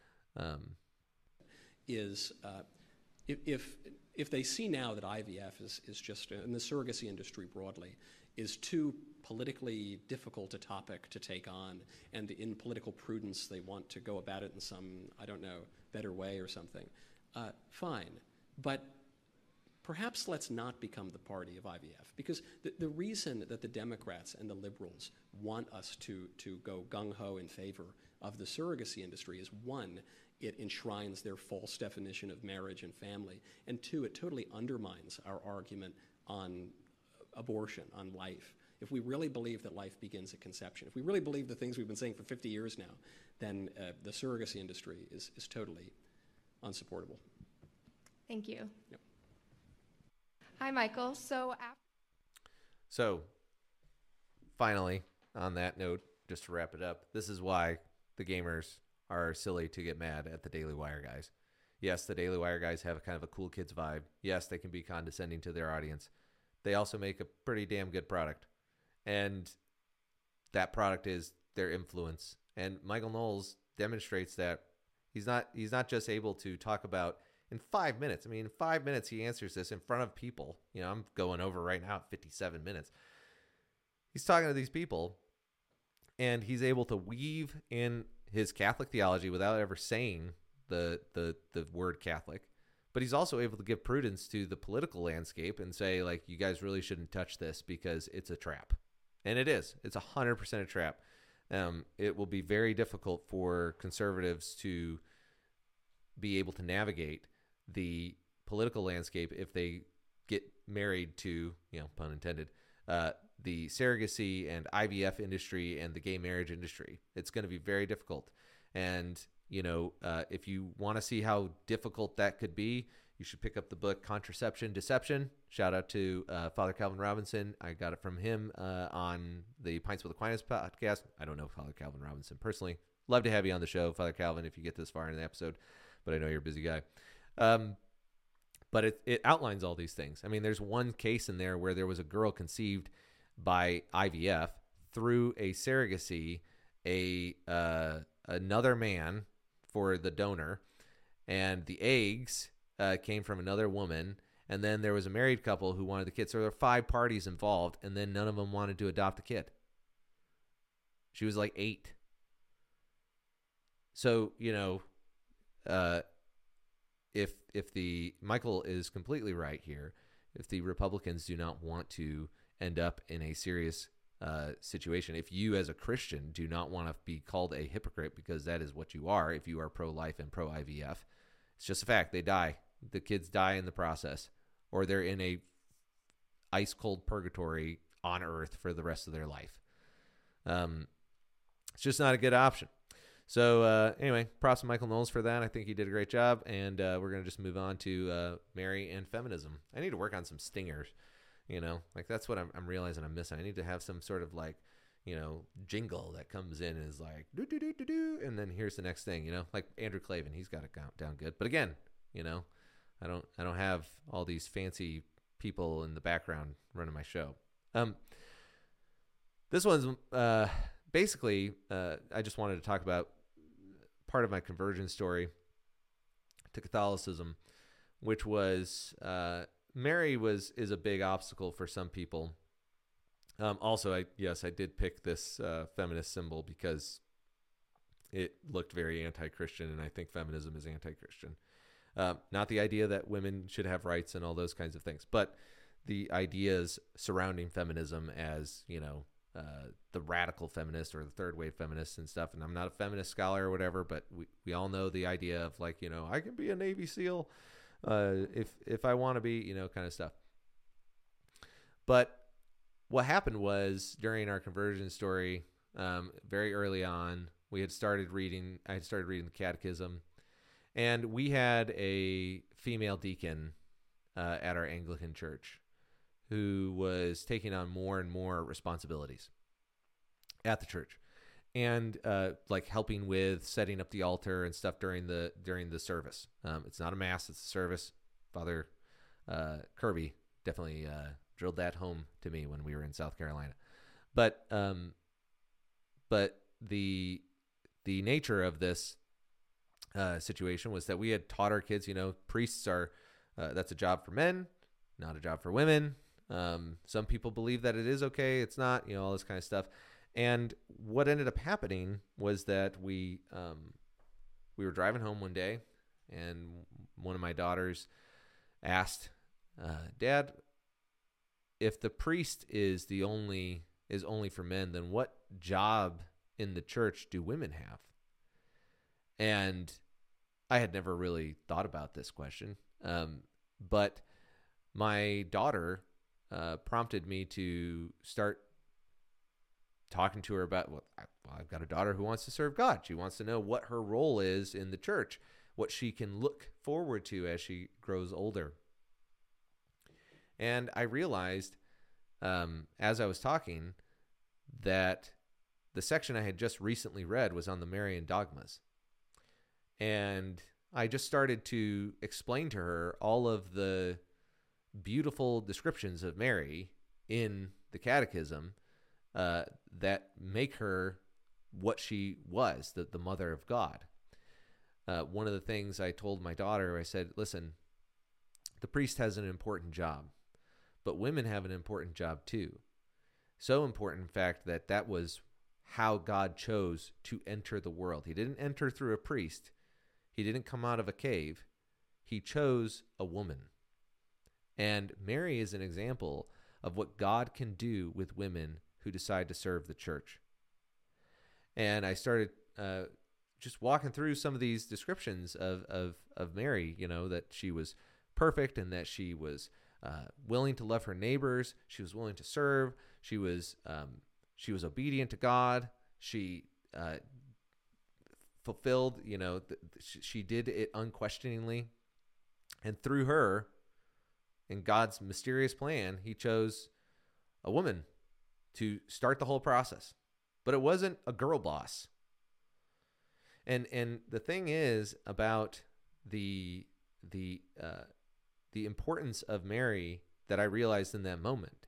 If they see now that IVF is just, and the surrogacy industry broadly, is too politically difficult a topic to take on, and in political prudence they want to go about it in some, I don't know, better way or something, fine. But perhaps let's not become the party of IVF, because the reason that the Democrats and the liberals want us to go gung-ho in favor of the surrogacy industry is, one, it enshrines their false definition of marriage and family, and two, it totally undermines our argument on abortion, on life. If we really believe that life begins at conception, if we really believe the things we've been saying for 50 years now, then the surrogacy industry is totally unsupportable. Thank you. Yep. Hi, Michael. So, finally, on that note, just to wrap it up, this is why the gamers are silly to get mad at the Daily Wire guys. Yes, the Daily Wire guys have a kind of a cool kids vibe. Yes, they can be condescending to their audience. They also make a pretty damn good product. And that product is their influence. And Michael Knowles demonstrates that he's not just able to talk about in 5 minutes. I mean, in 5 minutes, he answers this in front of people. You know, I'm going over right now at 57 minutes. He's talking to these people, and he's able to weave in his Catholic theology without ever saying the word Catholic. But he's also able to give prudence to the political landscape and say, like, you guys really shouldn't touch this because it's a trap. And it is. It's 100% a trap. It will be very difficult for conservatives to be able to navigate the political landscape if they get married to, you know, pun intended, the surrogacy and IVF industry and the gay marriage industry. It's going to be very difficult. And, you know, if you want to see how difficult that could be, you should pick up the book Contraception Deception. Shout out to Father Calvin Robinson. I got it from him on the Pints with Aquinas podcast. I don't know Father Calvin Robinson personally. Love to have you on the show, Father Calvin, if you get this far in the episode, but I know you're a busy guy. But it outlines all these things. I mean, there's one case in there where there was a girl conceived by IVF through a surrogacy, another man for the donor, and the eggs came from another woman, and then there was a married couple who wanted the kid. So there were 5 parties involved, and then none of them wanted to adopt a kid. She was like 8. So, you know, if the Michael is completely right here, if the Republicans do not want to end up in a serious situation, if you as a Christian do not want to be called a hypocrite, because that is what you are if you are pro-life and pro-IVF, it's just a fact. They die. The kids die in the process, or they're in a ice-cold purgatory on Earth for the rest of their life. It's just not a good option. So anyway, props to Michael Knowles for that. I think he did a great job, and we're going to just move on to Mary and feminism. I need to work on some stingers, you know, like that's what I'm realizing I'm missing. I need to have some sort of like, you know, jingle that comes in and is like, do, do, do, do, do, and then here's the next thing, you know, like Andrew Klavan, he's got it down good. But again, you know, I don't have all these fancy people in the background running my show. This one's basically, I just wanted to talk about part of my conversion story to Catholicism, which was Mary is a big obstacle for some people. Also, I did pick this feminist symbol because it looked very anti-Christian, and I think feminism is anti-Christian. Not the idea that women should have rights and all those kinds of things, but the ideas surrounding feminism as, you know, the radical feminist or the third wave feminist and stuff. And I'm not a feminist scholar or whatever, but we all know the idea of like, you know, I can be a Navy SEAL if I want to be, you know, kind of stuff. But what happened was during our conversion story, very early on, I had started reading the Catechism, and we had a female deacon at our Anglican church who was taking on more and more responsibilities at the church, and like helping with setting up the altar and stuff during the service. It's not a mass; it's a service. Father Kirby definitely drilled that home to me when we were in South Carolina. But the nature of this situation was that we had taught our kids, priests are that's a job for men, not a job for women. Some people believe that it is okay, it's not, all this kind of stuff. And what ended up happening was that we were driving home one day, and one of my daughters asked, Dad, if the priest is only for men, then what job in the church do women have? And I had never really thought about this question, but my daughter prompted me to start talking to her about, I've got a daughter who wants to serve God. She wants to know what her role is in the church, what she can look forward to as she grows older. And I realized as I was talking that the section I had just recently read was on the Marian dogmas. And I just started to explain to her all of the beautiful descriptions of Mary in the Catechism that make her what she was, the Mother of God. One of the things I told my daughter, I said, listen, the priest has an important job, but women have an important job too. So important, in fact, that was how God chose to enter the world. He didn't enter through a priest. He didn't come out of a cave. He chose a woman. And Mary is an example of what God can do with women who decide to serve the church. And I started just walking through some of these descriptions of Mary, that she was perfect and that she was willing to love her neighbors. She was willing to serve. She was obedient to God. She fulfilled, she did it unquestioningly. And through her, in God's mysterious plan, he chose a woman to start the whole process. But it wasn't a girl boss. And the thing is about the importance of Mary that I realized in that moment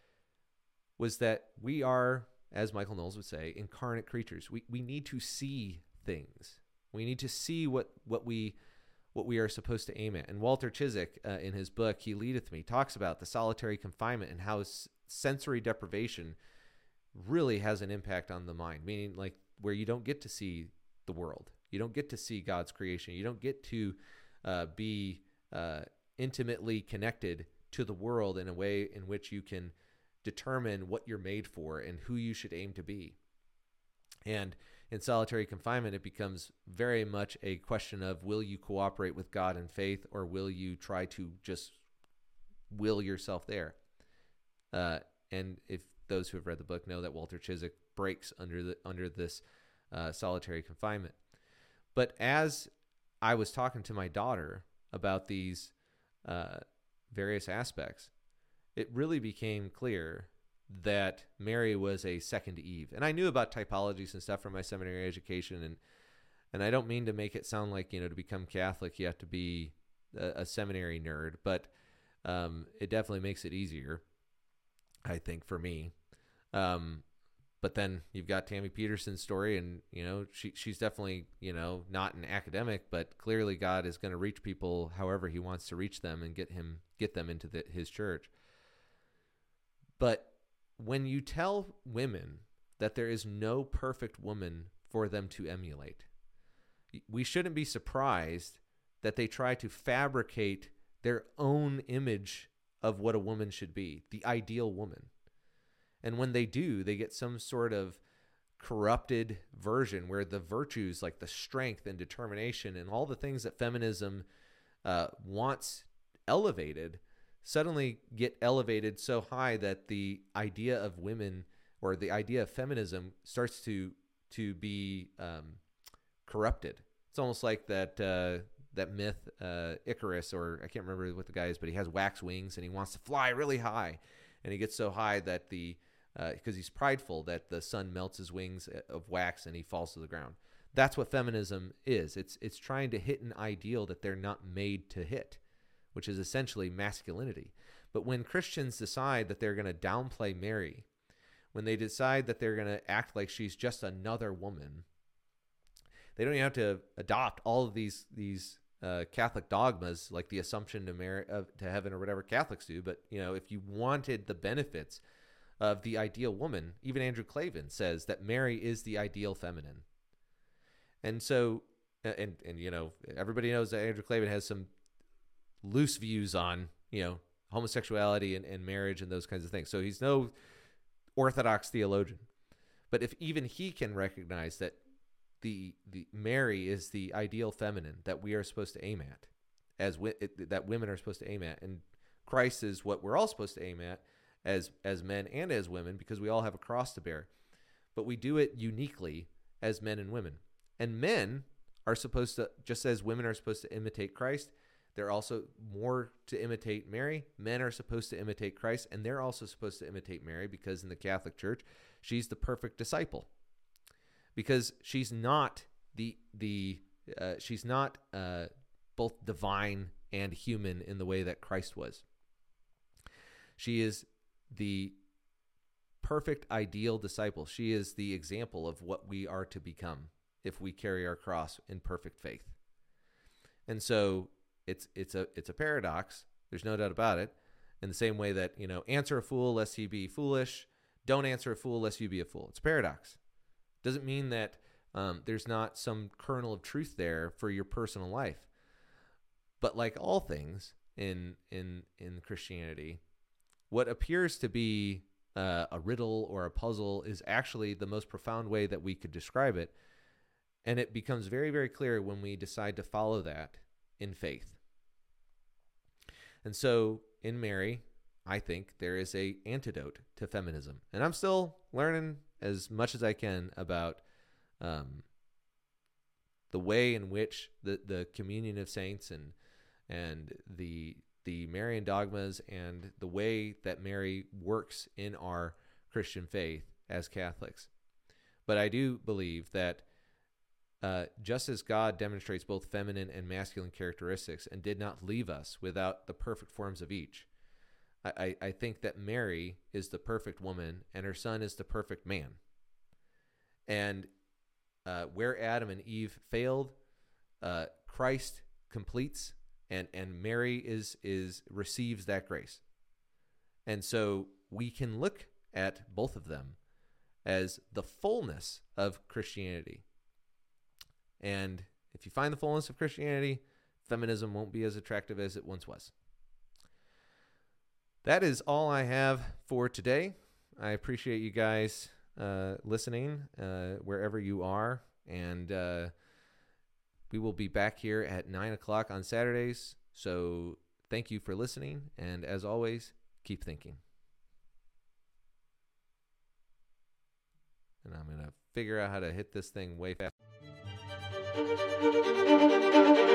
was that we are, as Michael Knowles would say, incarnate creatures. We need to see things. We need to see what we are supposed to aim at. And Walter Chiswick, in his book, He Leadeth Me, talks about the solitary confinement and how sensory deprivation really has an impact on the mind, meaning like where you don't get to see the world. You don't get to see God's creation. You don't get to be intimately connected to the world in a way in which you can determine what you're made for and who you should aim to be. And in solitary confinement, it becomes very much a question of, will you cooperate with God in faith, or will you try to just will yourself there? And if those who have read the book know that Walter Chiswick breaks under this solitary confinement. But as I was talking to my daughter about these various aspects, it really became clear that Mary was a second Eve. And I knew about typologies and stuff from my seminary education, and I don't mean to make it sound like, to become Catholic you have to be a seminary nerd, but it definitely makes it easier, I think, for me. But then you've got Tammy Peterson's story, and she's definitely not an academic, but clearly God is going to reach people however he wants to reach them and get them into his church. But when you tell women that there is no perfect woman for them to emulate, we shouldn't be surprised that they try to fabricate their own image of what a woman should be, the ideal woman. And when they do, they get some sort of corrupted version where the virtues like the strength and determination and all the things that feminism wants elevated suddenly get elevated so high that the idea of women or the idea of feminism starts to be corrupted. It's almost like that myth, Icarus, or I can't remember what the guy is, but he has wax wings and he wants to fly really high, and he gets so high that because he's prideful, that the sun melts his wings of wax and he falls to the ground. That's what feminism is. It's trying to hit an ideal that they're not made to hit, which is essentially masculinity. But when Christians decide that they're going to downplay Mary, when they decide that they're going to act like she's just another woman, they don't even have to adopt all of these Catholic dogmas, like the Assumption to heaven or whatever Catholics do. But if you wanted the benefits of the ideal woman, even Andrew Klavan says that Mary is the ideal feminine. And so, and everybody knows that Andrew Klavan has some loose views on homosexuality and marriage and those kinds of things. So he's no orthodox theologian, but if even he can recognize that the Mary is the ideal feminine that we are supposed to aim at, that women are supposed to aim at, and Christ is what we're all supposed to aim at as men and as women, because we all have a cross to bear, but we do it uniquely as men and women. And men are supposed to, just as women are supposed to imitate Christ, they're also more to imitate Mary. Men are supposed to imitate Christ, and they're also supposed to imitate Mary, because in the Catholic Church, she's the perfect disciple. Because she's not she's not both divine and human in the way that Christ was. She is the perfect ideal disciple. She is the example of what we are to become if we carry our cross in perfect faith. And so it's a paradox. There's no doubt about it. In the same way that, answer a fool lest he be foolish. Don't answer a fool lest you be a fool. It's a paradox. Doesn't mean that there's not some kernel of truth there for your personal life. But like all things in Christianity, what appears to be a riddle or a puzzle is actually the most profound way that we could describe it. And it becomes very, very clear when we decide to follow that in faith. And so in Mary, I think there is an antidote to feminism. And I'm still learning as much as I can about the way in which the communion of saints and the Marian dogmas and the way that Mary works in our Christian faith as Catholics. But I do believe that just as God demonstrates both feminine and masculine characteristics and did not leave us without the perfect forms of each, I think that Mary is the perfect woman and her son is the perfect man. And where Adam and Eve failed, Christ completes, and Mary receives that grace. And so we can look at both of them as the fullness of Christianity. And if you find the fullness of Christianity, feminism won't be as attractive as it once was. That is all I have for today. I appreciate you guys listening wherever you are. And we will be back here at 9 o'clock on Saturdays. So thank you for listening. And as always, keep thinking. And I'm going to figure out how to hit this thing way fast.